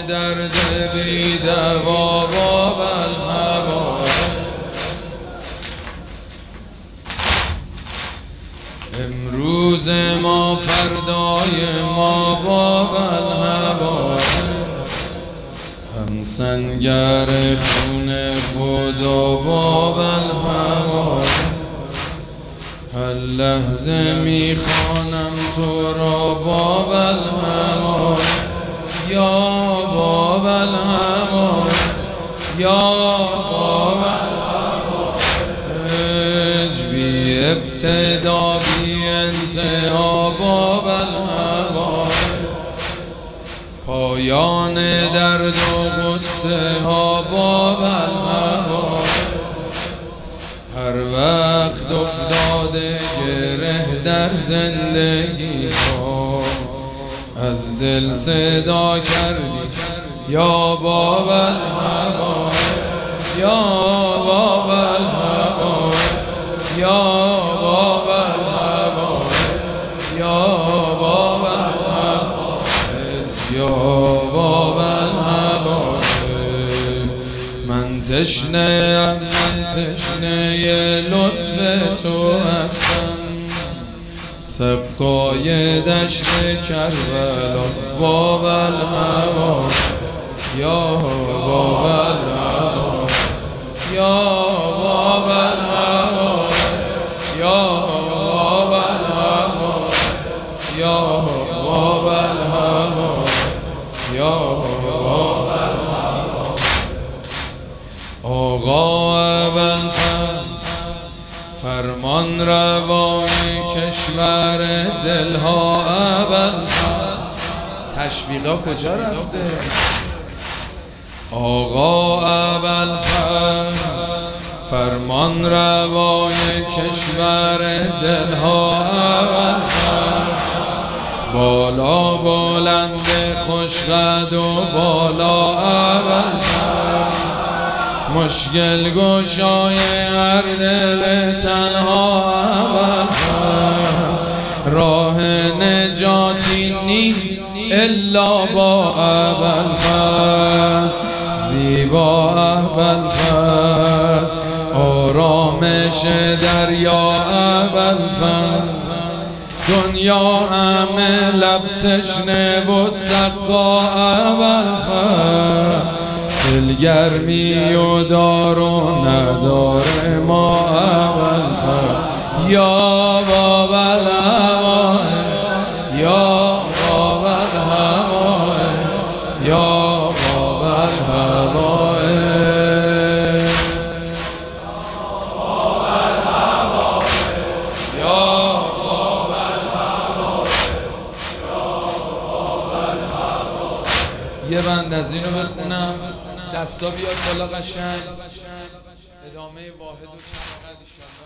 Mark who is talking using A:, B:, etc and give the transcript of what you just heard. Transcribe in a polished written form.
A: درد بی دوا باب الهوا. امروز ما فردای ما باب الهوا، هم سنگر خون خدا باب الهوا. هر لحظه میخوانم تو را باب الهوا، یا باب الهوا، یا باب الهوا. بی ابتدا بی انتها باب الهوا، پایان درد و غصه ها باب الهوا. هر وقت افتاده گره در زندگی ها، از دل صدا کردی یا باب الهوا، یا باب الهوا، یا باب الهوا، یا باب الهوا، یا باب الهوا. من تشنه لطف تو هستم، سبقای دشت کربلا باب الهوا، یا باب الهوا، یا باب الهوا، یا باب الهوا، یا باب الهوا، یا باب الهوا. آقا اول فرمان روای کشور دلها اول. تشویقا کجا رفته؟ آقا اول فرمان روای کشور دلها اول. بالا بلند خوشقد و بالا اول، مشکل گشای هر دل تنها اول. راه نجاتی نیست الا با اول فصل، زیبا اول فصل، آرامش دریا اول فصل. دنیا همه لب تشنه و سقا اول فصل، دلگرمی و دار و ندار ما اول فصل. یا باب الهوا، یا باب الهوا، یا باب الهوا، یا باب الهوا. یه بند از اینو بخونم، دستا بیاد بالا قشنگ. ادامه واحد و چند قد ایشالله.